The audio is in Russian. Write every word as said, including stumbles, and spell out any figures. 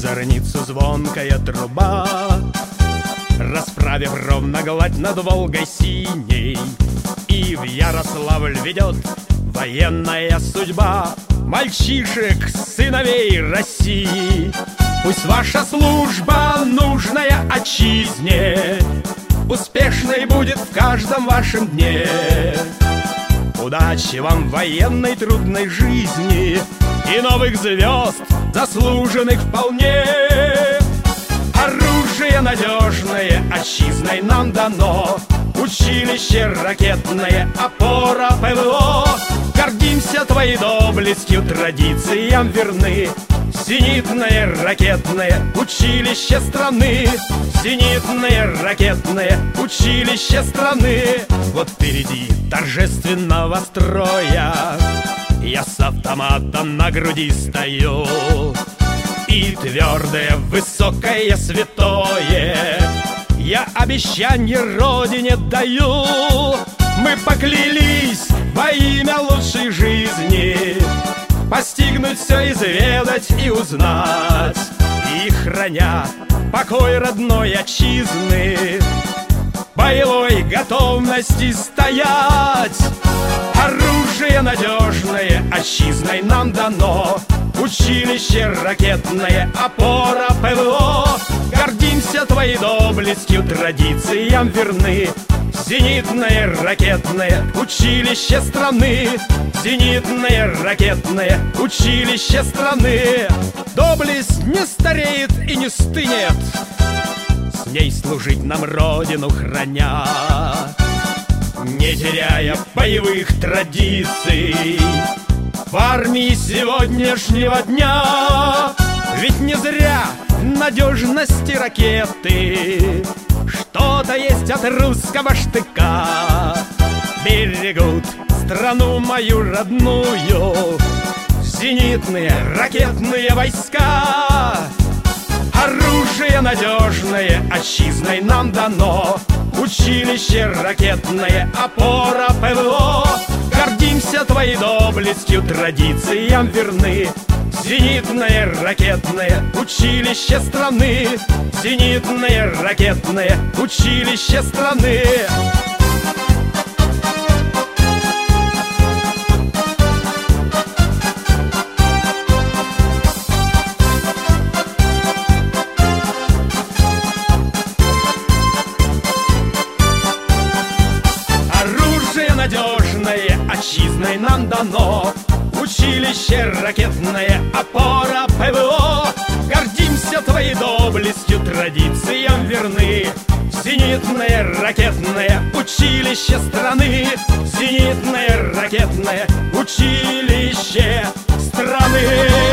зорницу звонкая труба, расправив ровно гладь над Волгой синей. И в Ярославль ведет военная судьба мальчишек, сыновей России. Пусть ваша служба, нужная отчизне, успешной будет в каждом вашем дне. Удачи вам в военной трудной жизни и новых звезд, заслуженных вполне. Оружие надежное отчизной нам дано, училище ракетное, опора ПВО. Гордимся твоей доблестью, традициям верны. Зенитное ракетное училище страны, зенитное ракетное училище страны. Вот впереди торжественного строя я с автоматом на груди стою, и твердое, высокое, святое я обещанье Родине даю. Мы поклялись во имя лучшей жизни постигнуть все, изведать и узнать, и, храня покой родной отчизны, боевой готовности стоять. Оружие надежное отчизной нам дано, училище ракетное, опора ПВО. Гордимся твоей доблестью, традициям верны. Зенитное ракетное училище страны, зенитное ракетное училище страны. Доблесть не стареет и не стынет, с ней служить нам Родину храня, не теряя боевых традиций в армии сегодняшнего дня. Ведь не зря в надежности ракеты что-то есть от русского штыка. Берегут страну мою родную зенитные ракетные войска. Оружие надежное отчизной нам дано, училище ракетное, опора ПВО. Гордимся твоей доблестью, традициям верны. Зенитное ракетное училище страны, зенитное ракетное училище страны. Оружие надежное отчизной нам дано, училище ракетное, опора ПВО. Гордимся твоей доблестью, традициям верны. Зенитное ракетное училище страны, зенитное ракетное училище страны.